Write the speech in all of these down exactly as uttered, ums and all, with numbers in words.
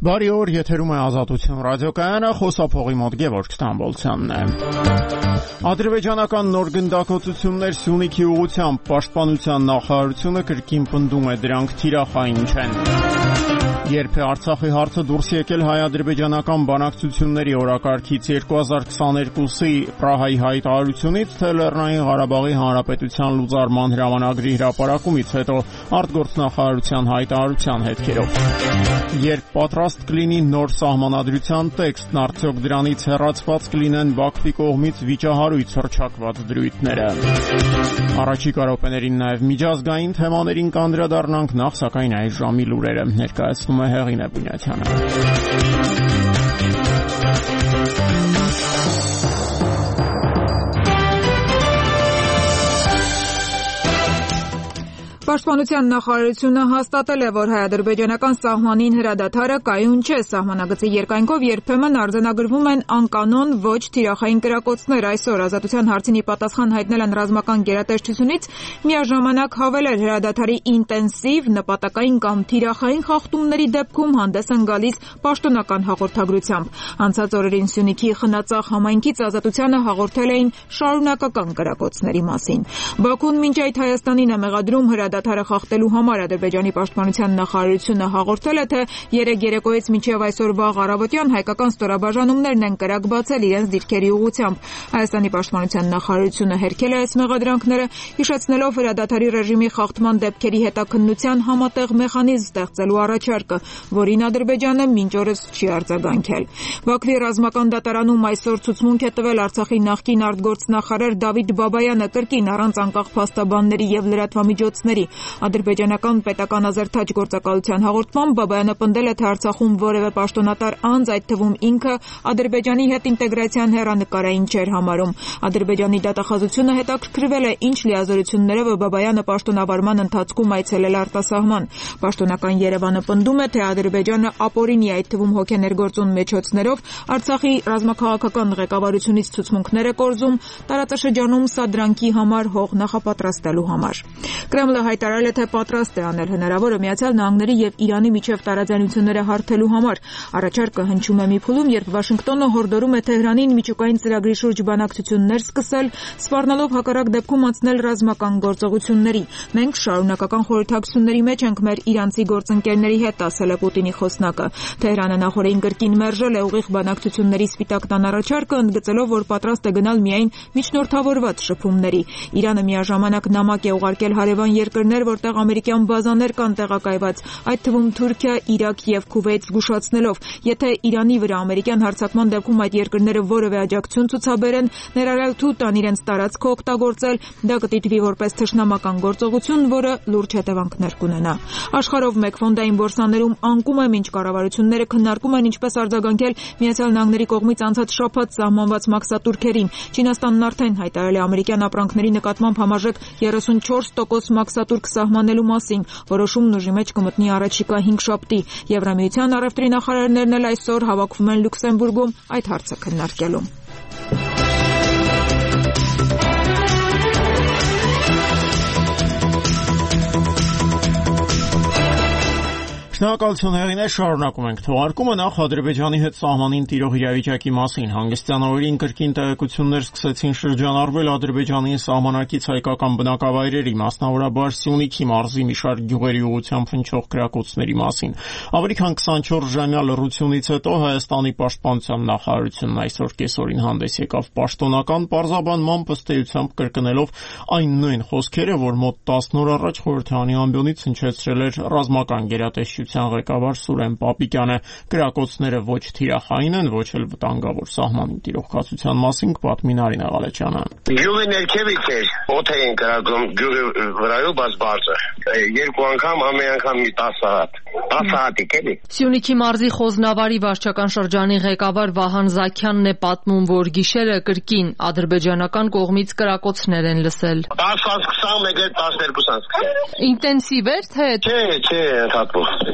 Բարի օր, եթերում է Ազատություն ռադիոկայանը, խոսափողի մոտ Գևորգ Ստամբոլցյանն է։ Ադրբեջանական նոր գնդակոծություններ Սյունիքի ուղղությամբ Պաշտպանության նախարարությունը կրկին պնդում է, դրանք թիրախային չեն։ Երբ է Արցախի հարցը դուրս եկել հայ-ադրբեջանական բանակցությունների օրակարգից երկու հազար քսաներկուսի Պրահայի հայտարարությունից, թե Լեռնային Ղարաբաղի Հանրապետության լուծարման հրամանագրի հրապարակումից հետո արտգործնախարարության հայտարարության հետքերով։ Երբ պատրաստ կլինի նոր սահմանադրության տեքստն, արդյոք դրանից հեռացված կլինեն Բաքվի կողմից վիճահարույց հռչակված դրույթները։ Առաջիկա րոպեներին նաև միջազգային թեմաներին կանդրադառնանք, նախ սակայն այս ժամի լուրերը ներկայացնում է Հեղինե Բունյաթյանը։ Պաշտպանության նախարարությունը հաստատել է, որ հայ-ադրբեջանական սահմանին հրադադարը կայուն չէ։ Սահմանագծի երկայնքով երբեմն արձանագրվում են անկանոն, ոչ թիրախային կրակոցներ։ Այսօր Ազատության հարցին ի պատասխան հայտնել են ռազմական գերատեսչությունից, միաժամանակ հավելել հրադադարի ինտենսիվ, նպատակային կամ թիրախային խախտումների դեպքում հանդես են գալիս պաշտոնական հաղորդագրությամբ։ Անցած օրերին Սյունիքի Խնածախ համայնքից Ազատությանը հաղորդել էին շարունակական կրակոցների մասին։ Բաքուն մինչ այդ Հայաստանին է մեղադրում հրադադարը խախտելու համար։ Ադրբեջանի պաշտպանության նախարարությունը հաղորդել է, թե երեկ երեկոյից մինչև այսօր վաղ առավոտյան հայկական ստորաբաժանումներն են կրակ բացել իրենց դիրքերի ուղղությամբ։ Հայաստանի պաշտպանության նախարարությունը հերքել է այս մեղադրանքները, հիշեցնելով հրադադարի ռեժիմի խախտման դեպքերի հետաքննության համատեղ մեխանիզմ ստեղծելու առաջարկը, որին Ադրբեջանը մինչ օրս չի արձագանքել։ Բաքվի ռազմական դատարանում այսօր ցուցմունք է տվել Արցախի նախկին արտգործնախարար Դավիթ Բաբայանը կրկին առանց անկախ փաստաբանների եւ լրատվամիջոցների։ Ադրբեջանական պետական ազերթաչ գործակալության հաղորդմամբ Բաբայանը պնդել է, թե Արցախում որևէ պաշտոնատար անձ, այդ թվում ինքը, Ադրբեջանի հետ ինտեգրացիան հեռանկարային չէր համարում։ Ադրբեջանի դատախազությունը հետաքրքրվել է, ինչ լիազորություններով Բաբայանը պաշտոնավարման ընթացքում այցելել արտասահման։ Պաշտոնական Երևանը պնդում է, թե Ադրբեջանը ապօրինի, այդ թվում հոգեներգործուն մեջոցներով Արցախի ռազմաքաղաքական ղեկավարությունից ցուցմունքներ է կորզում, տարածաշրջանում սադրանքի համար հող նախապատրաստելու համար։ Կրեմլը հայտարարել է, թե պատրաստ է անել հնարավորը Միացյալ Նահանգների եւ Իրանի միջև տարաձայնությունները հարթելու համար։ Առաջարկը հնչում է մի փուլում, երբ Վաշինգտոնը հորդորում է Թեհրանին միջուկային ծրագրի շուրջ բանակցություններ սկսել, սպառնալով հակառակ դեպքում անցնել ռազմական գործողությունների։ Մենք շարունակական խորհրդակցությունների մեջ ենք մեր իրանցի գործընկերների հետ, ասել է Պուտինի խոսնակը։ Թեհրանը նախորդին կրկին մերժել է ուղիղ բանակցությունների Սպիտակ տան առաջարկը, ընդգծելով, որ պատրաստ է գնալ միայն միջնորդավորված շփումների։ Իրանը միաժամանակ նամակ է ուղարկել հարևան երկրներ, որտեղ ամերիկյան բազաներ կան տեղակայված, այդ թվում Թուրքիա, Իրաք եւ Քուվեյթ զգուշացնելով, եթե Իրանի վրա ամերիկյան հարձակման դեպքում այդ երկրները որևէ աջակցություն ցուցաբերեն, ներառյալ թույլ տան իրենց տարածքը օգտագործել, դա կդիտվի որպես թշնամական գործողություն, որը լուրջ հետևանքներ կունենա։ Աշխարհով մեկ ֆոնդային բորսաներում անկում է, մինչ կառավարությունները քննարկում են ինչպես արձագանքել Միացյալ Նահանգների կողմից անցած շաբաթ սահմանված մաքսատուրքերին։ Չինաստանն արդեն հայտարարել է ամերիկյան ապրանքների նկատմամբ համարժեք երեսունչորս տոկոս մաքսատուրք սահմանելու մասին, որոշումն ուժի մեջ կմտնի առաջիկա հինգ շաբթի։ Եվրամիության առևտրի նախարարներն էլ այսօր հավաքվում են Լյուքսեմբուրգում այդ հարցը քննարկելու։ Շնորհակալություն Հեղինե, շարունակում ենք թողարկումը։ Նախ Ադրբեջանի հետ սահմանին տիրող իրավիճակի մասին։ Հանգստյան օրերին կրկին տեղեկություններ սկսեցին շրջանառվել Ադրբեջանի սահմանակից հայկական բնակավայրերի, մասնավորաբար Սյունիքի մարզի մի շարք գյուղերի ուղղությամբ հնչող կրակոցների մասին։ Ավելի քան քսանչորս ժամյա լռությունից հետո Հայաստանի պաշտպանության նախարարությունն այսօր կեսօրին հանդես եկավ պաշտոնական պարզաբանմամբ, ըստ էությամբ կրկնելով այն նույն խոսքերը, որ մոտ տասն օր առաջ խորհրդարանի ամբիոնից հնչեցրել էր ռազմական գերատեսչության ղեկավար Սուրեն Պապիկյանը։ Կրակոցները ոչ թիրախային են, ոչ էլ վտանգավոր։ Սահմանին տիրող կացության մասին կպատմի Նարինե Ղալեչյանը։ Գյուղի ներքևից էր, օդ էին կրակում գյուղի վրայով բաց բարձր։ Երկու անգամ, ամեն անգամ մի տասը հատ։ տասը հատիկ էլի։ Սյունիքի մարզի Խոզնավարի վարչական շրջանի ղեկավար Վահան Զաքյանն է պատմում, որ գիշերը կրկին ադրբեջանական կողմից կրակոցներ են լսել։ տասը քսանմեկ տասներկու Ինտենսիվ էր թե։ Չէ, չէ, ընդհատվում։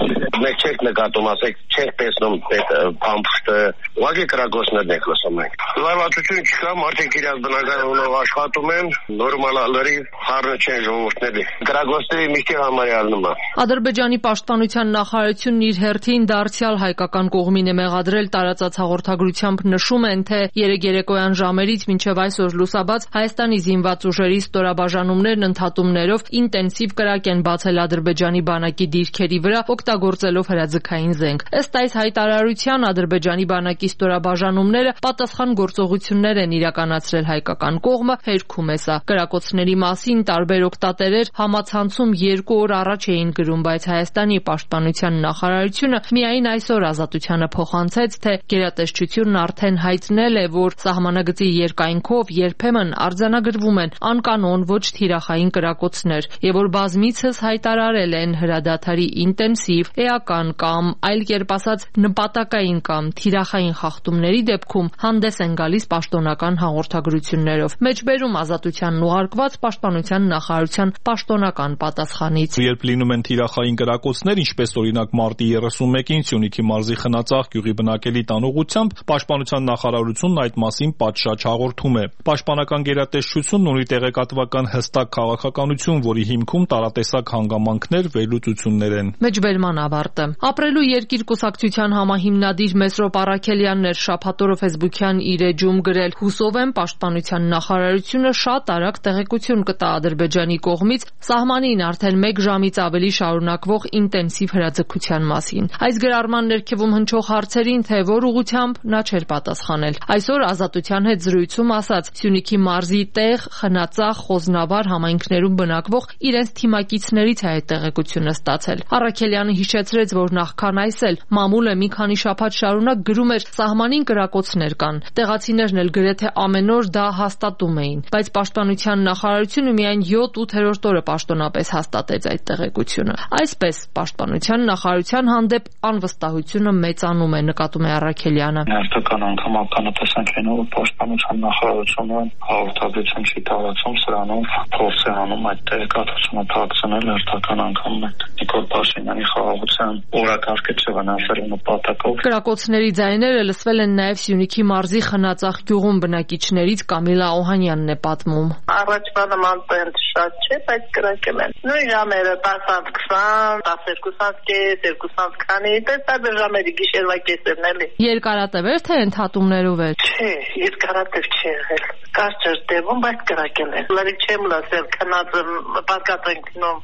Մեկ չեք նկատում, ասեք, չեք տեսնում այդ փամփուշտը, ուղղակի կրակոցներն եք լսում եք։ Լարվածություն չկա, մարդիկ իրաց բնական ունով աշխատում են, նորմալ լրիվ խառը չեն ժողովուրդների։ Կրակոցների միշտ համարյալ նման։ Ադրբեջանի պաշտպանության նախարարությունն իր հերթին դարձյալ հայկական կողմին է մեղադրել տարածած հաղորդագրությամբ նշում են, թե երեկ երեկոյան ժամերից մինչև այսօր լուսաբաց Հայաստանի զինված ուժերի ստորաբաժանումներն ընդհատումներով ինտենսիվ կրակ են բացել Ադրբեջանի բանակի դիրքերի վրա, օգտագործելով հրաձգային զենք։ Ըստ այս հայտարարության Ադրբեջանի բանակի ստորաբաժանումները պատասխան գործողություններ են իրականացրել հայկական կողմը, հերքում է սա։ Կրակոցների մասին տարբեր օգտատերեր համացանցում երկու օր առաջ էին գրում, բայց Հայաստանի պաշտպանության նախարարությունը միայն այսօր Ազատությանը փոխանցեց, թե գերատեսչությունն արդեն հայտնել է, որ սահմանագծի երկայնքով երբեմն արձանագրվում են անկանոն ոչ թիրախային կրակոցներ, եւ որ բազմիցս հայտարարել են հրադադարի ինտենսիվ, էական կամ այլ կերպ ասած նպատակային կամ թիրախային խախտումների դեպքում հանդես են գալիս պաշտոնական հաղորդագրություններով։ Մեջբերում Ազատությանն ուղարկված պաշտպանության նախարարության պաշտոնական պատասխանից։ Երբ լինում են թիրախային կրակոցներ, ինչպես օրինակ մարտի երեսունմեկին Սյունիքի մարզի Խնածաղ գյուղի բնակելի տան ուղղությամբ, պաշտպանության նախարարությունն այդ մասին պատշաճ հաղորդում է։ Պաշտպանական գերատեսչությունն ունի տեղեկատվական հստակ քաղաքականություն, որի հիմքում տարատեսակ հանգամանքներ, վերլուծություններ են։ Մեջբերման ավարտը։ Ապրելու երկիր կուսակցության համահիմնադիր Մեսրոպ Առաքելյանն էր շաբաթ օրը ֆեյսբուքյան իր էջում գրել. «Հուսով եմ պաշտպանության նախարարությունը շատ արագ տեղեկություն կտա Ադրբեջանի կողմից սահմանին արդեն մեկ ժամից ավելի շարունակվող ինտենսիվ հրաձգության մասին»։ Այս գրառման ներքևում հնչող հարցերին, թե որ ուղղությամբ, նա չէր պատասխանել։ Այսօր Ազատության հետ զրույցում ասաց, Սյունիքի մարզի Տեղ, Խնածաղ, Խոզնավար համայնքներում բնակվող իրենց թիմակիցներից է այդ տեղեկությունը ստացել։ Առաքելյանը հիշեցրեց, որ նախքան այս էլ մամուլը մի քանի շաբաթ շարունակ գրում էր սահմանին կրակոցներ կան։ Տեղացիներն էլ գրեթե ամեն օր դա հաստատում էին, բայց պաշտպանության նախարարությունը միայն յոթ-ութերորդ օրը պաշտոնապես հաստատեց այդ տեղեկությունը։ Այսպես պաշտպանության նախարարության հանդեպ անվստահությունը մեծանում է, նկատում է Առաքելյանը։ Հերթական անգամ ականատեսանք են, որ պաշտպանության նախարարությունը հաղորդագրություն չի տարածում, սրանով փորձ է անում այդ տեղեկատվությունը թաքցնել հերթական անգամ Նիկոլ Փաշինյանի խաղաղության օրակարգը չվնասելու նպատակով։ Կրակոցների ձայները լսվել են նաև Սյունիքի մարզի Խնածաղ գյուղում բնակիչներից Կամիլա Օհանյանն է պատմում։ Առաջվա նման տենդ շատ չէ, բայց կրակել են։ Նույն ժամերը տասանց քսան, տասներկուսանց կես, երկուսանց քանի, դες տարբեր ժամերի գիշերվա կեսերն էլի։ Երկարատև էր թե ընդհատումներով էր։ Չէ, երկարատև չի եղել։ Կարճ էր տևում, բայց կրակել են։ Լրիվ չեմ լսել, քնածը պատկած ենք գնում։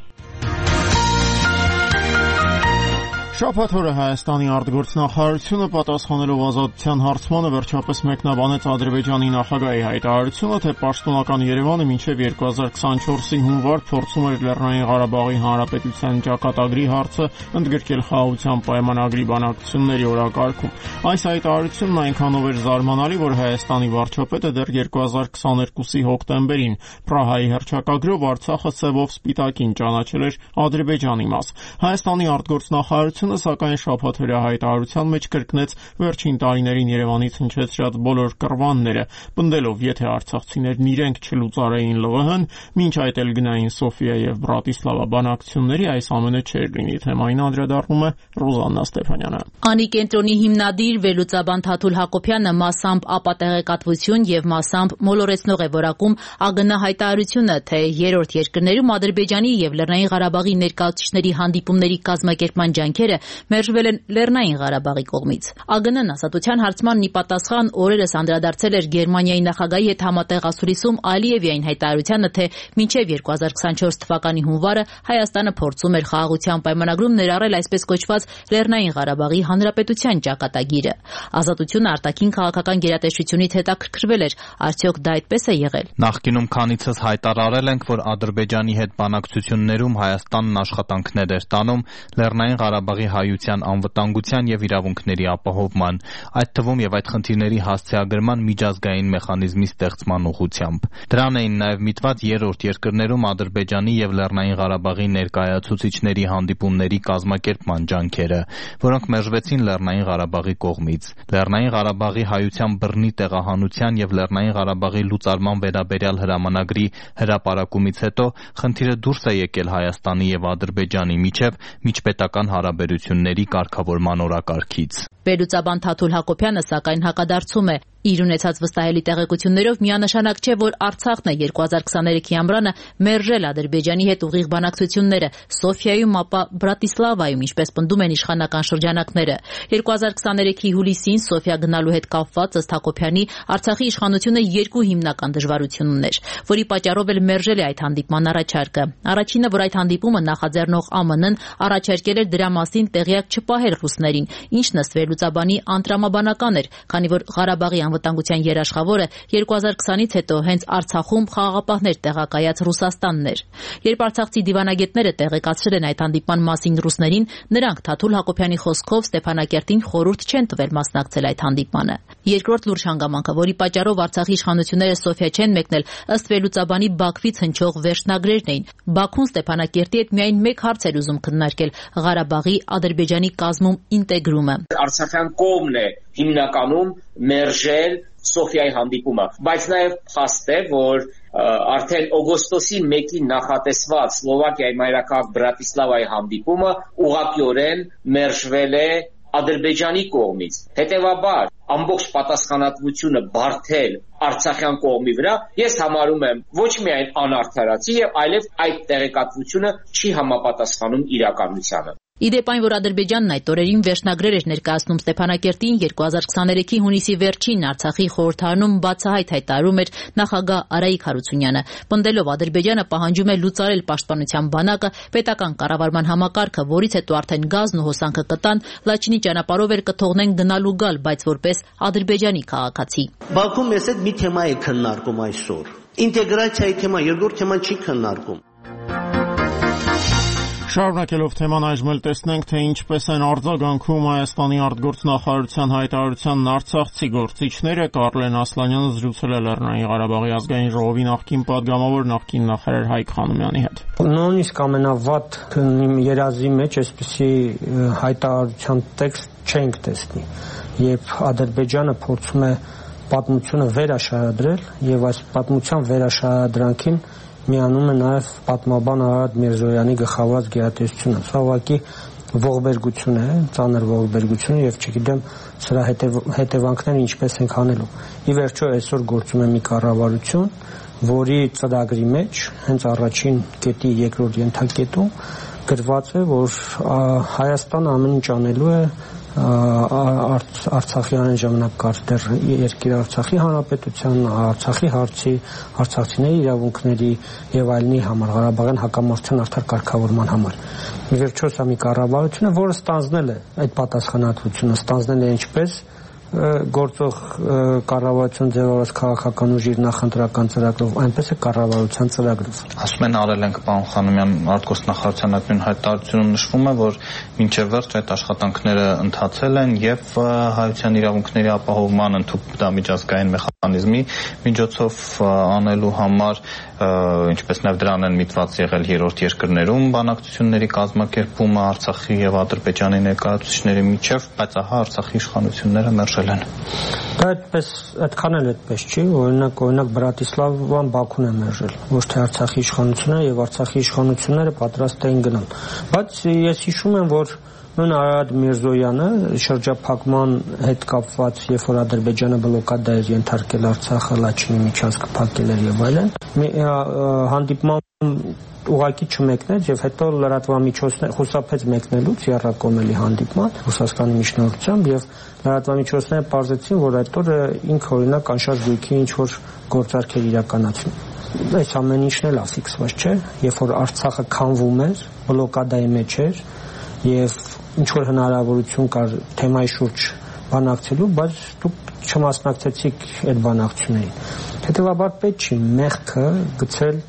Շաբաթ օրը Հայաստանի արտգործնախարարությունը պատասխանելով Ազատության հարցմանը վերջապես մեկնաբանեց Ադրբեջանի նախագահի հայտարարությունը, թե պաշտոնական Երևանը մինչև երկու հազար քսանչորսի հունվար փորձում էր Լեռնային Ղարաբաղի Հանրապետության ճակատագրի հարցը ընդգրկել խաղաղության պայմանագրի բանակցությունների օրակարգում։ Այս հայտարարությունն այնքանով էր զարմանալի, որ Հայաստանի վարչապետը դեռ երկու հազար քսաներկուսի հոկտեմբերին Պրահայի հռչակագրով Արցախը սևով սպիտակին ճանաչել էր Ադրբեջանի մաս։ Հայաստանի արտգործնախարարությունը սակայն շաբաթօրյա հայտարարության մեջ կրկնեց վերջին տարիներին Երևանից հնչեցրած բոլոր կռվանները, պնդելով, եթե արցախցիներն իրենք չլուծարեին ԼՂՀ-ն, մինչ այդ էլ գնային Սոֆիա եւ Բրատիսլավա բանակցությունների, այս ամենը չէր լինի։ Թեմային անդրադառնում է Ռոզաննա Ստեփանյանը։ Անի կենտրոնի հիմնադիր վերլուծաբան Թաթուլ Հակոբյանը մասամբ ապատեղեկատվություն եւ մասամբ մոլորեցնող է որակում ԱԳՆ հայտարարությունը, թե երրորդ երկրներում Ադրբեջանի եւ Լեռնային Ղարաբաղի ներկայացուցիչների հանդիպումների կազմակերպման ջանքերը մերժվել են Լեռնային Ղարաբաղի կողմից։ ԱԳՆ-ն Ազատության հարցմանն ի պատասխան օրերս անդրադարձել էր Գերմանիայի նախագահի հետ համատեղ ասուլիսում Ալիևի այն հայտարարությանը, թե մինչև երկու հազար քսանչորս թվականի հունվարը Հայաստանը փորձում էր խաղաղության պայմանագրում ներառել այսպես կոչված Լեռնային Ղարաբաղի Հանրապետության ճակատագիրը։ Ազատությունը արտաքին քաղաքական գերատեսչությունից հետաքրքրվել էր, արդյոք դա այդպես է եղել։ Նախկինում քանիցս հայտարարել ենք, որ Ադրբեջանի հետ բանակցություններում Հայաստանն աշխատանքներ էր տանում Լեռնային Ղարաբաղի հայության անվտանգության եւ իրավունքների ապահովման, այդ թվում եւ այդ խնդիրների հասցեագրման միջազգային մեխանիզմի ստեղծման ուղղությամբ։ Դրան էին նաեւ միտված երրորդ երկրներում Ադրբեջանի եւ Լեռնային Ղարաբաղի ներկայացուցիչների հանդիպումների կազմակերպման ջանքերը, որոնք մերժվեցին Լեռնային Ղարաբաղի կողմից։ Լեռնային Ղարաբաղի հայության բռնի տեղահանության եւ Լեռնային Ղարաբաղի լուծարման վերաբերյալ հրամանագրի հրապարակումից հետո խնդիրը դուրս է եկել Հայաստանի եւ Ադրբեջանի միջև միջպետական հարաբերությունների հարաբերությունների կարգավորման օրակարգից։ Վերլուծաբան Թաթուլ Հակոբյանը սակայն հակադարձում է. իր ունեցած վստահելի տեղեկություններով միանշանակ չէ, որ Արցախն է երկու հազար քսաներեքի ամռանը մերժել Ադրբեջանի հետ ուղիղ բանակցությունները Սոֆիայում, ապա Բրատիսլավայում, ինչպես պնդում են իշխանական շրջանակները։ երկու հազար քսաներեքի հուլիսին Սոֆիա գնալու հետ կապված ըստ Հակոբյանի Արցախի իշխանությունը երկու հիմնական դժվարություն ուներ, որի պատճառով էլ մերժել է այդ հանդիպման առաջարկը։ Առաջինը, որ այդ հանդիպումը նախաձեռնող Է Մ Ն-ն առաջարկել էր դրա մասին տեղյակ չպահել ռուսներին, ինչն ըստ վերլուծաբանի անտրամաբանական էր, քանի որ Ղարաբաղի անվտանգության երաշխավորը երկու հազար քսանից հետո հենց Արցախում խաղաղապահներ տեղակայած Ռուսաստանն էր։ Երբ արցախցի դիվանագետները տեղեկացրել են այդ հանդիպման մասին ռուսներին, նրանք Թաթուլ Հակոբյանի խոսքով Ստեփանակերտին խորհուրդ չեն տվել մասնակցել այդ հանդիպմանը։ Երկրորդ լուրջ հանգամանքը, որի պատճառով Արցախի իշխանությունները Սոֆիա չեն մեկնել, ըստ վերլուծաբանի Բաքվից հնչող վերջնագրերն էին։ Բաքուն Ստեփանակերտի հետ միայն մեկ հարց էր ուզում քննարկել՝ Ղարաբաղի Ադրբեջանի կազմում ինտեգրումը։ Արցախյան կողմն է հիմնականում մերժել Սոֆիայի հանդիպումը, բայց նաև փաստ է, որ արդեն օգոստոսի մեկին նախատեսված Սլովակիայի մայրաքաղաք Բրատիսլավայի հանդիպումը ուղղակիորեն մերժվել է Ադրբեջանի կողմից։ Հետևաբար ամբողջ պատասխանատվությունը բարթել Արցախյան կողմի վրա ես համարում եմ ոչ միայն անարդարացի, այլև այդ տեղեկատվությունը չի համապատասխանում իրականությանը։ Իդեպ այն, որ Ադրբեջանն այդ օրերին վերջնագրեր էր ներկայացնում Ստեփանակերտին, երկու հազար քսաներեքի հունիսի վերջին Արցախի խորհրդարանում բացահայտ հայտարարում էր նախագահ Արայիկ Հարությունյանը, պնդելով Ադրբեջանը պահանջում է լուծարել պաշտպանության բանակը, պետական կառավարման համակարգը, որից հետո արդեն գազն ու հոսանքը կտան, Լաչինի ճանապարհով էլ կթողնեն գնալ ու գալ, բայց որպես Ադրբեջանի քաղաքացի։ Բաքվում ես այդ մի թեմա է քննարկում այսօր։ Ինտեգրացիայի թեմա, երկրորդ թեման չի քննարկում։ Շարունակելով թեման այժմ էլ տեսնենք, թե ինչպես են արձագանքում Հայաստանի արտգործնախարարության հայտարարությանն արցախցի գործիչները։ Կարլեն Ասլանյանը զրուցել է Լեռնային Ղարաբաղի ազգային ժողովի նախկին падգամավոր, նախկին նախարար Հայկ Խանոմյանի հետ։ Նույնիսկ ամենավատ երազի մեջ այսպիսի հայտարարության տեքստ չենք տեսնի, երբ Ադրբեջանը փորձում է պատմությունը վերաշարադրել եւ այս պատմության վերաշարադրանքին միանում է նաև պատմաբան Արարատ Միրզոյանի գլխավորած գերատեսչությունը։ Սա ուղղակի ողբերգություն է, ծանր ողբերգություն եւ չգիտեմ սրա հետևանքները ինչպես ենք անելու։ Ի վերջո այսօր գործում է մի կառավարություն, որի ծրագրի մեջ հենց առաջին կետի երկրորդ ենթակետում գրված է, որ Հայաստանը ամեն ինչ անելու է Արցախի այն ժամանակ կար դեռ երկիր Արցախի հանրապետության, Արցախի հարցի, արցախցիների իրավունքների եւ այլնի համար, Ղարաբաղյան հակամարտության արդար կարգավորման համար։ Ի վերջո սա մի կառավարություն է, որը ստանձնել է այդ պատասխանատվությունը, ստանձնել է ինչպես գործող կառավարություն ձևավորած քաղաքական ուժի նախընտրական ծրագրով, այնպես է կառավարության ծրագրով։ Ասում են արել ենք պարոն Խանոմյան արտգործնախարարության այդ նույն հայտարարությունում նշվում է, որ մինչև վերջ այդ աշխատանքները ընթացել են եւ հայության իրավունքների ապահովման ընդհանուր միջազգային մեխանիզմի միջոցով անելու համար, ինչպես նաև դրան են միտված եղել երրորդ երկրներում բանակցությունների կազմակերպումը Արցախի եւ Ադրբեջանի ներկայացուցիչների միջև, բայց ահա Արցախի իշխանությունները մերժել են։ Դա այդպես այդքան էլ այդպես չի, օրինակ օրինակ Բրատիսլավան Բաքուն է մերժել, ոչ թե Արցախի իշխանությունները եւ Արցախի իշխանությունները պատրաստ էին գնալ։ Բայց ես հիշում եմ, որ նույն Արարատ Միրզոյանը շրջափակման հետ կապված, երբ որ Ադրբեջանը բլոկադա էր ենթարկել Արցախը, Լաչինի միջանցքը փակել էր եւ այլն, հանդիպման ուղղակի չմեկնեց եւ հետո լրատվամիջոցներ խուսափեց մեկնելուց Եռակոմելի հանդիպման Ռուսաստանի միջնորդությամբ եւ լրատվամիջոցները պարզեցին, որ այդ օրը ինքը օրինակ անշարժ գույքի ինչ որ գործարքեր իրականացնում։ Այս ամեն ինչն էլ աֆիքսված չէ, երբ որ Արցախը քանվում էր, բլոկադայի մեջ էր եւ ինչ որ հնարավորություն կար թեմայի շուրջ բանակցելու, բայց դուք չմասնակցեցիք այդ բանակցություններին։ Հետևաբար պետք չի մեղքը գցել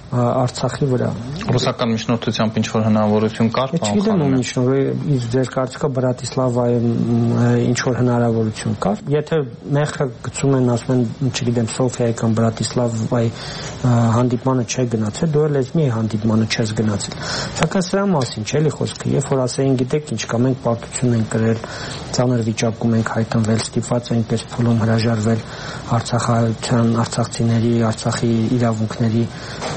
Արցախի վրա։ Ռուսական միջնորդությամբ ինչ որ հնարավորություն կար, պարոն Խանոմյան։ Ինչ ձեր կարծիքով Բրատիսլավայում ինչ որ հնարավորություն կար։ Եթե մեղքը գցում են, ասում են, չգիտեմ, Սոֆիայի կամ Բրատիսլավայի հանդիպմանը չէ գնացել, դու էլ էս մի հանդիպմանը չես գնացել։ Սակայն սրա մասին չէ՞ էլի խոսքը, երբ որ ասեին, գիտեք, ինչ կա, մենք պարտություն ենք կրել, ծանր վիճակում ենք հայտնվել, ստիպված ենք պես փուլում հրաժարվել Արցախահայության, արցախցիների, Արցախի իրավունքների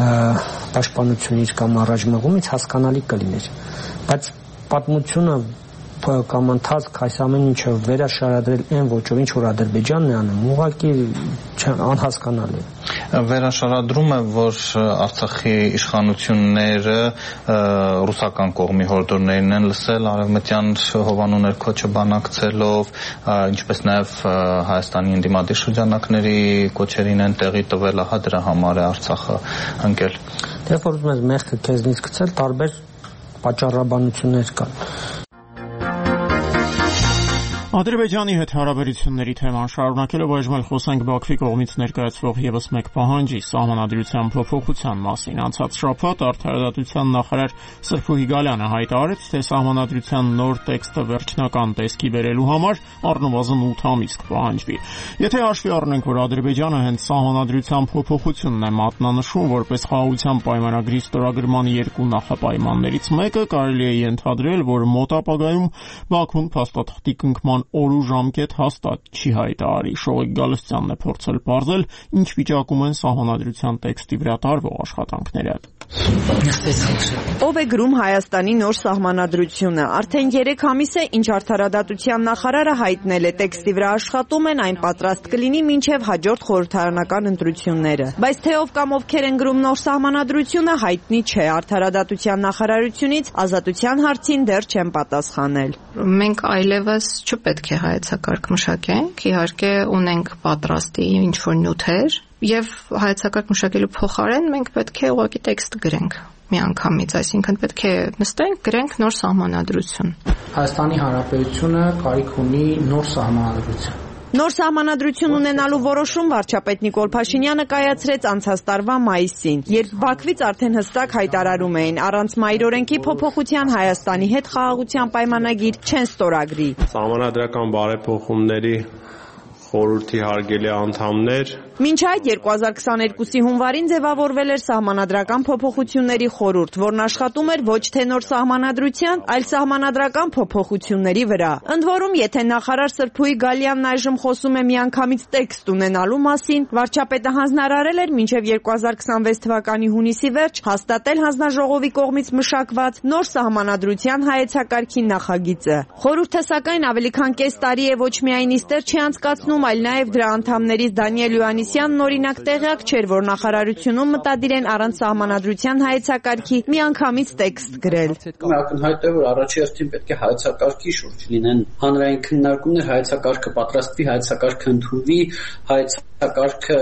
պաշտպանությունից կամ առաջ մղումից հասկանալի կլիներ, բայց պատմությունը կամ ընթացք այս ամեն ինչը վերաշարադրել այն ոճով, ինչ որ Ադրբեջանն է անում, ուղղակի անհասկանալի է։ Վերաշարադրում է, որ Արցախի իշխանությունները ռուսական կողմի հորդորներն են լսել արևմտյան հովանու ներքո չբանակցելով, ինչպես նաև Հայաստանի ընդդիմադիր շրջանակների կոչերին են տեղի տվել, ահա դրա համար է Արցախը ընկել։ Դե որ ուզում ես մեղքը քեզնից գցել, տարբեր պատճառաբանություններ կան։ Ադրբեջանի հետ հարաբերությունների թեման շարունակելով այժմ էլ խոսենք Բաքվի կողմից ներկայացվող եւս մեկ պահանջի՝ սահմանադրության փոփոխության մասին։ Անցած շաբաթ Արդարադատության նախարար Սրփուհի Գալյանը հայտարարեց, թե սահմանադրության նոր տեքստը վերջնական տեսքի բերելու համար առնվազն ութ ամիս կպահանջվի։ Եթե հաշվի առնենք, որ Ադրբեջանը հենց սահմանադրության փոփոխությունն է մատնանշում որպես խաղաղության պայմանագրի ստորագրման երկու նախապայմաններից մեկը, կարելի է ենթադրել, որ մոտ ապագայում Բաքուն փաստաթղթի կնքման օր ու ժամկետ հաստատ չի հայտարարի։ Շողիկ Գալստյանն է փորձել պարզել, ինչ վիճակում են սահմանադրության տեքստի վրա տարվող աշխատանքները։ Ով է գրում Հայաստանի նոր սահմանադրությունը։ Արդեն երեք ամիս է, ինչ Արդարադատության նախարարը հայտնել է տեքստի վրա աշխատում են, այն պատրաստ կլինի մինչև հաջորդ խորհրդարանական ընտրությունները։ Բայց թե ով կամ ովքեր են գրում նոր սահմանադրությունը, հայտնի չէ։ Արդարադատության նախարարությունից ազատության հարցին դեռ չեն պատասխանել։ Մենք այլևս չպետք է հայեցակարգ մշակենք, իհարկե ունենք պատրաստի ինչ-որ նյութեր, եւ հայեցակարգ մշակելու փոխարեն մենք պետք է ուղղակի տեքստ գրենք միանգամից, այսինքն պետք է նստենք, գրենք նոր սահմանադրություն։ Հայաստանի Հանրապետությունը կարիք ունի նոր սահմանադրություն։ Նոր սահմանադրություն ունենալու որոշում վարչապետ Նիկոլ Փաշինյանը կայացրեց անցած տարվա մայիսին, երբ Բաքվից արդեն հստակ հայտարարում էին առանց մայրօրենքի փոփոխության Հայաստանի հետ խաղաղության պայմանագիր չեն ստորագրի։ Սահմանադրական բարեփոխումների խորհրդի հարգելի անդամներ։ Մինչ այդ երկու հազար քսաներկուսի հունվարին ձևավորվել էր սահմանադրական փոփոխությունների խորհուրդ, որն աշխատում էր ոչ թե նոր սահմանադրության, այլ սահմանադրական փոփոխությունների վրա։ Ընդ որում, եթե նախարար Սրփուհի Գալյանն այժմ խոսում է միանգամից տեքստ ունենալու մասին, վարչապետը հանձնարարել էր մինչև երկու հազար քսանվեց թվականի հունիսի վերջ հաստատել հանձնաժողովի կողմից մշակված նոր սահմանադրության հայեցակարգի նախագիծը։ Խորհուրդը սակայն ավելի քան կես տարի է ոչ միայն նիստեր չի անցկացնում, այլ նաև դրա անդամներից Դանիել Հովհաննիսյանն օրինակ տեղյակ չէր, որ նախարարությունում մտադիր են առանց սահմանադրության հայեցակարգի միանգամից տեքստ գրել։ Ակնհայտ է, որ առաջերտին պետք է հայեցակարգի շուրջ լինեն հանրային քննարկումներ, հայեցակարգը պատրաստվի, հայեցակարգը ընդունվի, հայեցակարգը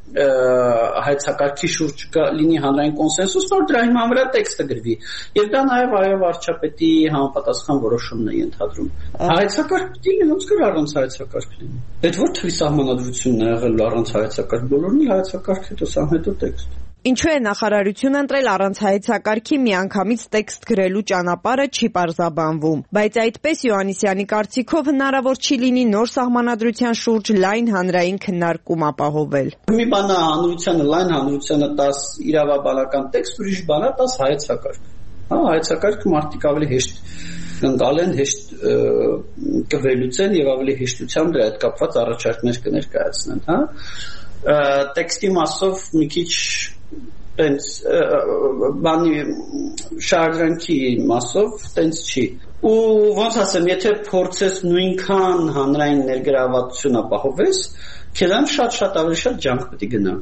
հայեցակարգի շուրջ լինի հանրային կոնսենսուս, որ դրա հիման վրա տեքստը գրվի։ Եվ դա նաև այո վարչապետի համապատասխան որոշումն է ենթադրում։ Հայեցակարգ պիտի լինի, ոնց կար առանց հայեցակարգ լինի։ Այդ որ թվի սահմանադրությունն է եղել առանց հայեցակարգ, բոլորն էլ հայեցակարգ հետո սա հետո տեքստ։ Ինչու է նախարարությունը ընտրել առանց հայեցակարգի միանգամից տեքստ գրելու ճանապարհը չի պարզաբանվում, բայց այդպես Հովհաննիսյանի կարծիքով հնարավոր չի լինի նոր սահմանադրության շուրջ լայն հանրային քննարկում ապահովել։ Մի բան է հանրությանը, լայն հանրությանը տաս իրավաբանական տեքստ, ուրիշ բան է տաս հայեցակարգ։ Հա, հայեցակարգը մարդիկ ավելի հեշտ կընկալեն, հեշտ կվերլուծեն եւ ավելի հեշտությամբ դրա հետ կապված առաջարկներ կներկայացնեն, հա։ Տեքստի մասով մի քիչ տենց բանի շարժանքի մասով տենց չի։ Ու ոնց ասեմ, եթե փորձես նույնքան հանրային ներգրավվածություն ապահովես, քեզան շատ-շատ ավելի շատ ջանք պետք է գնա։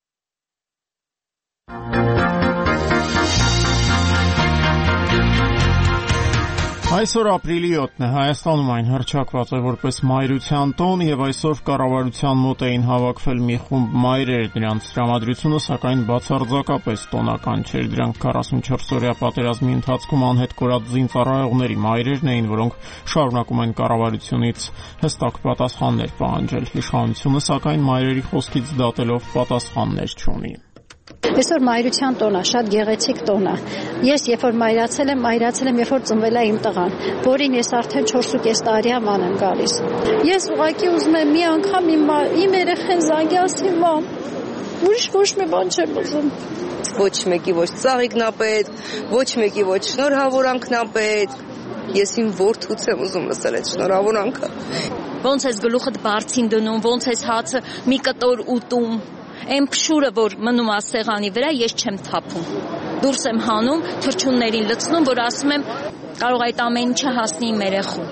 Այսօր ապրիլի յոթն է, Հայաստանում այն հռչակված է որպես մայրության տոն եւ այսօր կառավարության մոտ էին հավաքվել մի խումբ մայրեր, նրանց տրամադրությունը սակայն բացարձակապես տոնական չէր, դրանք քառասունչորս-օրյա պատերազմի ընթացքում անհետ կորած զինծառայողների մայրերն էին, որոնք շարունակում են կառավարությունից հստակ պատասխաններ պահանջել, իշխանությունը սակայն մայրերի խոսքից դատելով պատասխաններ չունի։ Այսօր մայրության տոն է, շատ գեղեցիկ տոն է։ Ես երբ որ մայրացել եմ, մայրացել եմ, երբ որ ծնվել է իմ տղան, որին ես արդեն չորս ու կես տարի ման եմ գալիս։ Ես ուղղակի ուզում եմ մի անգամ իմ իմ երեխեն զանգի ասի մամ, ուրիշ ոչ մի բան չեմ ուզում։ Ոչ մեկի ոչ ծաղիկն է պետք, ոչ մեկի ոչ շնորհավորանքն է պետք։ Ես իմ որդուց եմ ուզում լսել այդ շնորհավորանքը։ Ոնց ես գլուխդ բարձին դնում, ոնց ես հացը մի կտոր ուտում։ Այն փշուրը, որ մնում է սեղանի վրա, ես չեմ թափում։ Դուրս եմ հանում, թռչուններին լցնում, որ ասում եմ կարող այդ ամեն ինչը հասնի իմ երեխուն։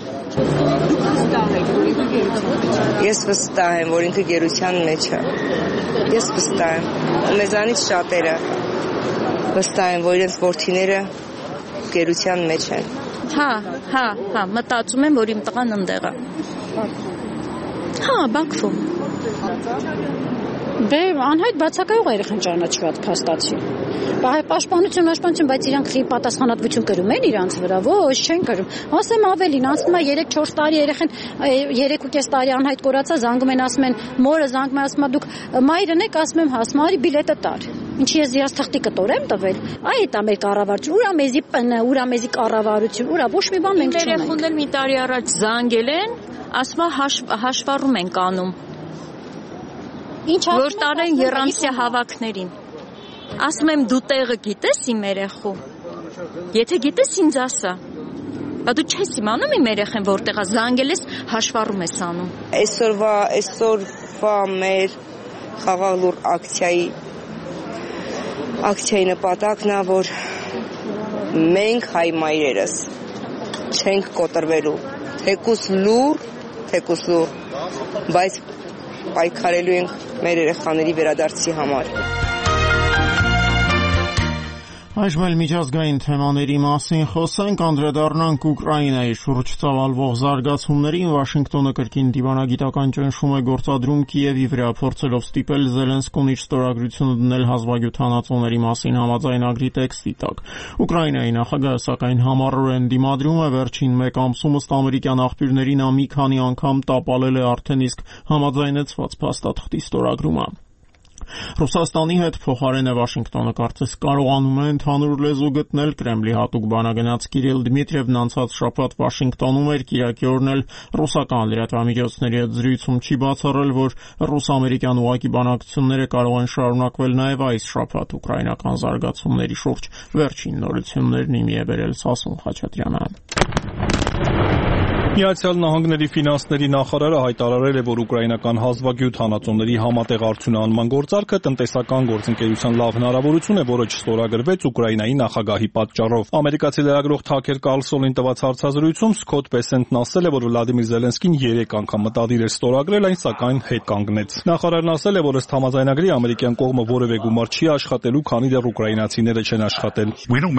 Ես վստահ եմ, որ ինքը գերության մեջ է։ Ես վստահ եմ։ Ու մեզանից շատերը վստահ են, որ իրենց որդիները գերության մեջ են։ Հա, հա, հա, մտածում եմ, որ իմ տղան ընդեղ է։ Հա, Բաքվում։ Դե անհայտ բացակայող երեխան ճանաչված փաստացի։ Բայց պաշտպանություն, պաշտպանություն, բայց իրանք խի պատասխանատվություն կրում են իրանց վրա, ոչ չեն կրում։ Ասեմ ավելին, անցնում է երեք չորս տարի երեխան երեք ու կես տարի անհայտ կորացա, զանգում են ասում են, մորը զանգում է ասում է դուք մայրն եք, ասում եմ հասմարի բիլետը տար։ Ինչի ես դրանց թղթի կտորեմ տվել։ Այդ է մեր կառավարություն, ուրա մեզի պն, ուրա մեզի կառավարություն, ուրա ոչ մի բան մենք չունենք։ Երեխաներն էլ մի տարի առաջ զանգել են, ասում է հաշվառում են կանում։ Ինչ որ տարեն եռանցիա հավաքներին։ Ասում եմ դու տեղը գիտես իմ երեխու։ Եթե գիտես ինձ ասա։ Բա դու չես իմանում իմ երեխեն որտեղ է զանգել ես, հաշվառում ես անում։ Այսօրվա այսօրվա մեր խաղաղ լուր ակցիայի ակցիայի նպատակն է, որ մենք հայ մայրերս չենք կոտրվելու։ Թեկուս լուր, թեկուս լուր, բայց պայքարելու ենք մեր երեխաների վերադարձի համար։ Այժմ էլ միջազգային թեմաների մասին խոսենք, անդրադառնանք Ուկրաինայի շուրջ ծավալվող զարգացումներին։ Վաշինգտոնը կրկին դիվանագիտական ճնշում է գործադրում Կիևի վրա, փորձելով ստիպել Զելենսկուն իր ստորագրությունը դնել հազվագյուտանածոների մասին համաձայնագրի տեքստի տակ։ Ուկրաինայի նախագահը սակայն համառորեն դիմադրում է, վերջին մեկ ամսում ըստ ամերիկյան աղբյուրների նա մի քանի անգամ տապալել է արդեն իսկ համաձայնեցված փաստաթղթի ստորագրումը։ Ռուսաստանի հետ փոխարենը Վաշինգտոնը կարծես կարողանում է ընդհանուր լեզու գտնել։ Կրեմլի հատուկ բանագնաց Կիրիլ Դմիտրիևն անցած շաբաթ Վաշինգտոնում էր, կիրակի օրն էլ ռուսական լրատվամիջոցների հետ զրույցում չի բացառել, որ ռուս-ամերիկյան ուղղակի բանակցությունները կարող են շարունակվել նաև այս շաբաթ ուկրաինական զարգացումների շուրջ։ Վերջին նորություններն իմի է բերել Սասուն Խաչատրյանը։ Միացյալ Նահանգների ֆինանսների նախարարը հայտարարել է, որ ուկրաինական հազվագյուտ հանածոների համատեղ արդյունահանման գործարքը տնտեսական գործընկերության լավ հնարավորություն է, որը չստորագրվեց Ուկրաինայի նախագահի պատճառով։ Ամերիկացի լրագրող Թաքեր Կարլսոնին տված հարցազրույցում Սքոթ Բեսենտն ասել է, որ Վլադիմիր Զելենսկին երեք անգամ մտադիր էր ստորագրել, այն սակայն հետ կանգնեց։ Նախարարն ասել է, որ ըստ համաձայնագրի ամերիկյան կողմը որևէ գումար չի աշխատելու, քանի դեռ ուկրաինացիները չեն աշխատել։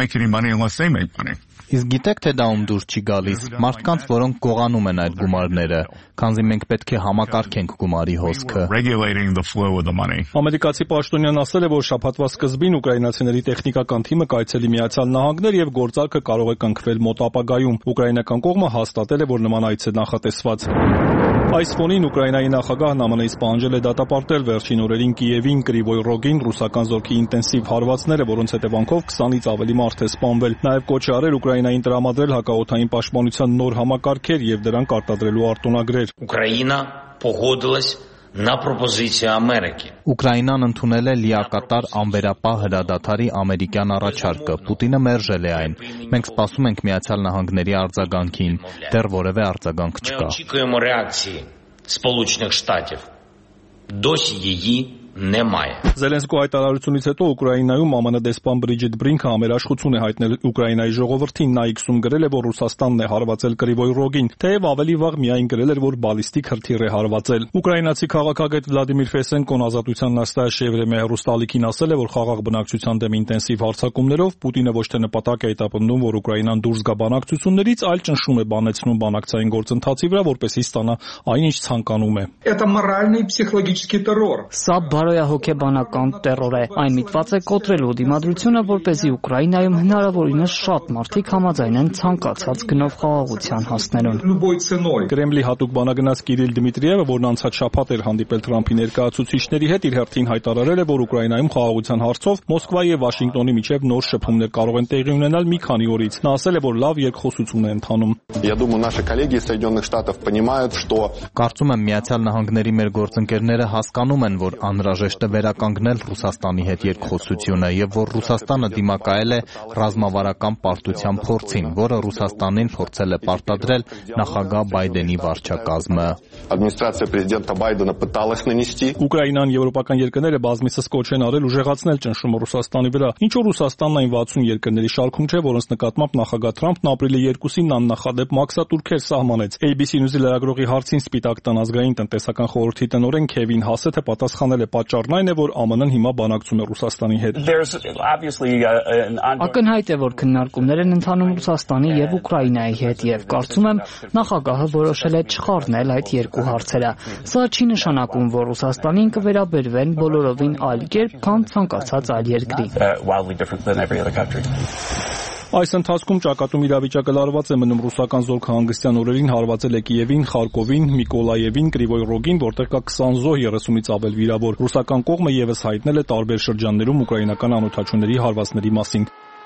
Իսկ գիտեք, թե դա ում դուր չի գալիս։ Մարդկանց, որոնք գողանում են այդ գումարները, քանզի մենք պետք է համակարգենք գումարի հոսքը։ Ամերիկացի պաշտոնյան ասել է, որ շաբաթվա սկզբին ուկրաինացիների տեխնիկական թիմը կայցելի Միացյալ Նահանգներ եւ գործարքը կարող է կնքվել մոտ ապագայում։ Ուկրաինական կողմը հաստատել է, որ նման այց է նախատեսված։ Այս ֆոնին Ուկրաինայի նախագահն ԱՄՆ Ի-ից պահանջել է դատապարտել վերջին օրերին Կիևին, Կրիվոյ Ռոգին ռուսական զորքի ինտենսիվ հարվածները, որոնց հետևանքով քսանից ավելի մարդ է սպանվել։ Նաև կոչ է արել Ուկրաինային տրամադրել հակաօդային պաշտպանության նոր համակարգեր եւ դրանք արտադրելու արտոնագրեր։ Ուկրաինա погодилась на пропозицію Америки. Ուկրաինան ընդունել է լիակատար անվերապահ հրադադարի ամերիկյան առաջարկը։ Պուտինը մերժել է այն։ Մենք սպասում ենք Միացյալ Նահանգների արձագանքին։ Դեռ որևէ արձագանք չկա։ Очікуємо реакції Сполучених Штатів. Досі її немає. Զելենսկու հայտարարությունից հետո Ուկրաինայում ԱՄՆ դեսպան Բրիջիտ Բրինքը ամերաշխություն է հայտնել Ուկրաինայի ժողովրդին։ Նա X-ում գրել է, որ Ռուսաստանն է հարվածել Կրիվոյ Ռոգին, թեև ավելի վաղ միայն գրել էր, որ բալիստիկ հրթիռ է հարվածել։ Ուկրաինացի քաղաքագետ Վլադիմիր Ֆեսենկոն Ազատության նստաշ Եվրեմիա հեռուստալիքին ասել է, որ խաղաղ բնակչության դեմ ինտենսիվ հարձակումներով Պուտինը ոչ թե նպատակ է հետապնդում, որ Ուկրաինան դուրս գա բանակցություններից, այլ ճնշում է բանեցնում բանակցային գործընթացի վրա, որպեսզի ստանա այն, ինչ ցանկանում է։ Это моральный и психологический террор. Բարոյահոգեբանական տերոր է։ Այն միտված է կոտրելու դիմադրությունը, որպեսզի Ուկրաինայում հնարավորինս շատ մարդիկ համաձայնեն ցանկացած գնով խաղաղության հասնելուն։ Կրեմլի հատուկ բանագնաց Կիրիլ Դմիտրիևը, որն անցած շաբաթ էր հանդիպել Թրամփի ներկայացուցիչների հետ, իր հերթին հայտարարել է, որ Ուկրաինայում խաղաղության հարցով Մոսկվայի եւ Վաշինգտոնի միջև նոր շփումներ կարող են տեղի ունենալ մի քանի օրից։ Նա ասել է, որ լավ երկխոսություն է ընթանում։ Կարծում եմ Միացյալ Նահանգների մեր գործընկերները հասկանում են, որ անհրաժեշտ անհրաժեշտ է վերականգնել Ռուսաստանի հետ երկխոսությունը եւ որ Ռուսաստանը դիմակայել է ռազմավարական պարտության փորձին, որը Ռուսաստանին փորձել է պարտադրել նախագահ Բայդենի վարչակազմը։ Администрация президента Байдена пыталась нанести. Ուկրաինան եվրոպական երկրները բազմիցս կոչ են արել ուժեղացնել ճնշումը Ռուսաստանի վրա։ Ինչ որ Ռուսաստանն այն վաթսուն երկրների շարքում չէ, որոնց նկատմամբ նախագահ Թրամփն ապրիլի երկուսին աննախադեպ մաքսատուրքեր սահմանեց։ A B C News-ի լրագրողի հարցին Սպիտակ տան ազգային տնտեսական խորհրդի տնօրեն Քևին Հասեթը պատասխանել է, պատճառն այն է, որ Α M N-ն հիմա բանակցում է Ռուսաստանի հետ։ Ակնհայտ է, որ քննարկումներ են ընթանում Ռուսաստանի եւ Ուկրաինայի հետ եւ կարծում եմ նախագահը որոշել է չխառնել այդ երկու հարցերը։ Սա չի նշանակում, որ Ռուսաստանին կվերաբերվեն բոլորովին այլ կերպ, քան ցանկացած այլ երկրի։ Այս ընթացքում ճակատում իրավիճակը լարված է մնում ռուսական զորքահանգստյան օրերին հարվածել է Կիևին, Խարկովին, Միկոլաևին, Կրիվոյ Ռոգին, որտեղ կա քսան զոհ, երեսունից ավել վիրավոր։ Ռուսական կողմը եւս հայտնել է տարբեր շրջաններում ուկրաինական անօդաչուների հարվածների մասին։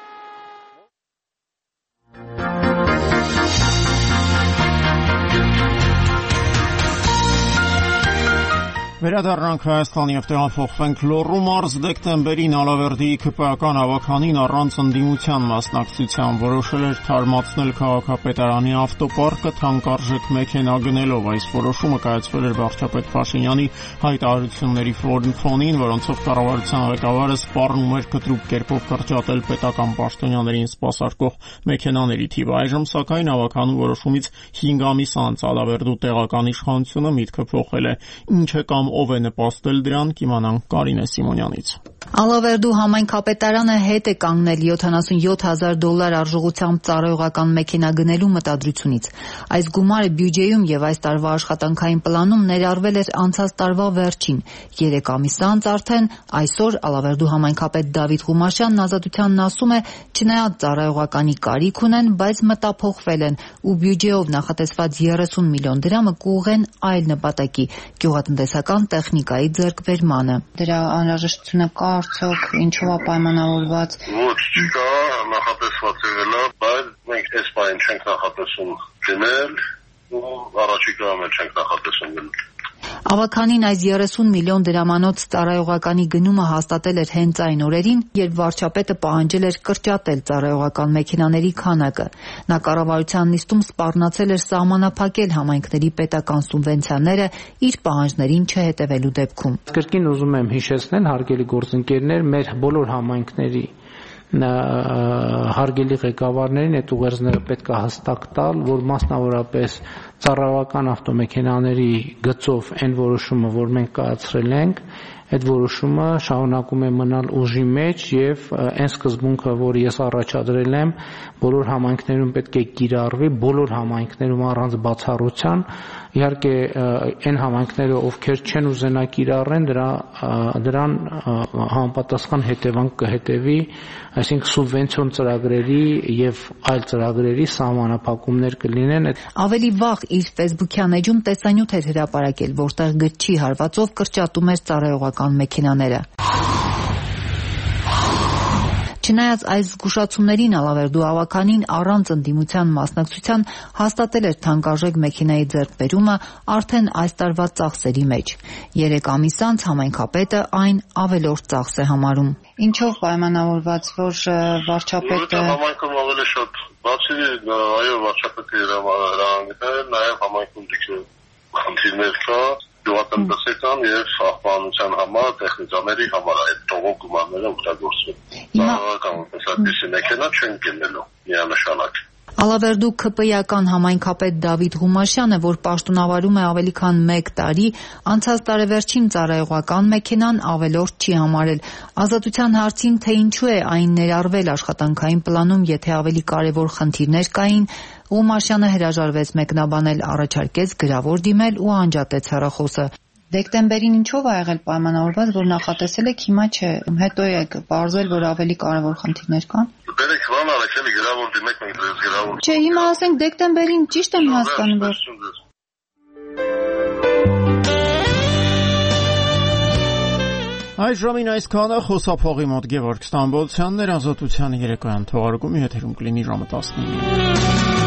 Վերադառնանք Հայաստան եւ տեղափոխվենք Լոռու մարզ դեկտեմբերին Ալավերդիի քպական ավականին առանց ընդդիմության մասնակցության որոշել էր թարմացնել քաղաքապետարանի ավտոպարկը թանկարժեք մեքենա գնելով։ Այս որոշումը կայացվել էր վարչապետ Փաշինյանի հայտարարությունների ֆոնին, որոնցով կառավարության ղեկավարը սպառնում էր կտրուկ կերպով կրճատել պետական պաշտոնյաներին սպասարկող մեքենաների թիվը։ Այժմ սակայն ավականու որոշումից հինգ ամիս անց Ալավերդու տեղական իշխանությունը միտքը փոխել է։ Ինչ է կամ ով է նպաստել դրան, կիմանանք Կարինե Սիմոնյանից։ Ալավերդու համայնքապետարանը հետ է կանգնել յոթանասունյոթ հազար դոլար արժողությամբ ծառայողական մեքենա գնելու մտադրությունից։ Այս գումարը բյուջեում եւ այս տարվա աշխատանքային պլանում ներառվել էր անցած տարվա վերջին։ Երեք ամիս անց արդեն այսօր Ալավերդու համայնքապետ Դավիթ Ղումաշյանն Ազատությանն ասում է, չնայած ծառայողականի կարիք ունեն, բայց մտափոխվել են ու բյուջեով նախատեսված երեսուն միլիոն դրամը կուղղեն այլ նպատակի՝ գյուղատնտեսական տեխնիկայի ձեռքբերմանը։ Դրա անհրաժեշտությունը կա արդյոք, ինչով է պայմանավորված։ Ոչ, չկա, նախատեսված եղել է, բայց մենք այս բանը չենք նախատեսում գնել ու առաջիկայում էլ չենք նախատեսում գնել։ Ավականին այս երեսուն միլիոն դրամանոց ծառայողականի գնումը հաստատել էր հենց այն օրերին, երբ վարչապետը պահանջել էր կրճատել ծառայողական մեքենաների քանակը։ Նա կառավարության նիստում սպառնացել էր սահմանափակել համայնքների պետական սուբվենցիաները իր պահանջներին չհետևելու դեպքում։ Կրկին ուզում եմ հիշեցնել, հարգելի գործընկերներ, մեր բոլոր համայնքների հարգելի ղեկավարներին այդ ուղերձները պետք է հստակ տալ, որ մասնավորապես ծառայողական ավտոմեքենաների գծով այն որոշումը, որ մենք կայացրել ենք, այդ որոշումը շարունակում է մնալ ուժի մեջ եւ այն սկզբունքը, որ ես առաջադրել եմ, բոլոր համայնքներում պետք է կիրառվի, բոլոր համայնքներում առանց բացառության։ Իհարկե այն համայնքները, ովքեր չեն ուզենա կիրառեն, դրա դրան համապատասխան հետևանք կհետևի, այսինքն սուբվենցիոն ծրագրերի եւ այլ ծրագրերի սահմանափակումներ կլինեն։ Ավելի վաղ իր Facebook-յան էջում տեսանյութ էր հրապարակել, որտեղ գրչի հարվածով կրճատում էր ծառայողական մեքենաները։ Չնայած այս զգուշացումներին Ալավերդու ավականին առանց ընդդիմության մասնակցության հաստատել էր թանկարժեք մեքենայի ձեռքբերումը արդեն այս տարվա ծախսերի մեջ։ Երեք ամիս անց համայնքապետը այն ավելորդ ծախս է համարում։ Ինչով պայմանավորված, որ վարչապետը համայնքում ավելի շատ բացի այո վարչապետի հրահանգներ, նաև համայնքում խնդիրներ կա գյուղատնտեսական եւ աղբանության համար, տեխնիկաների համար այդ տողող գումարները օգտագործվում։ Ծառայողական այսպիսի մեքենա չեն գնելու միանշանակ։ Ալավերդու ՔՊ-ական համայնքապետ Դավիթ Ղումաշյանը, որ պաշտոնավարում է ավելի քան մեկ տարի, անցած տարեվերջին ծառայողական մեքենան ավելորդ չի համարել։ Ազատության հարցին, թե ինչու է այն ներառվել աշխատանքային պլանում, եթե ավելի կարևոր խնդիրներ կային, Ղումաշյանը հրաժարվեց մեկնաբանել, առաջարկեց գրավոր դիմել ու անջատեց հեռախոսը։ Դեկտեմբերին ինչով ա եղել պայմանավորված, որ նախատեսել եք, հիմա չէ, հետո եք պարզել, որ ավելի կարևոր խնդիրներ կան։ Բերեք բան արեք, էլի գրավոր դիմեք, մենք դες գրավոր։ Չէ, հիմա ասենք դեկտեմբերին ճիշտ եմ հասկանում, որ Այս ժամին այսքանը խոսափողի մոտ Գևորգ Ստամբոլցյանն էր, Ազատության երեկոյան թողարկումի եթերում կլինի ժամը տասնինը։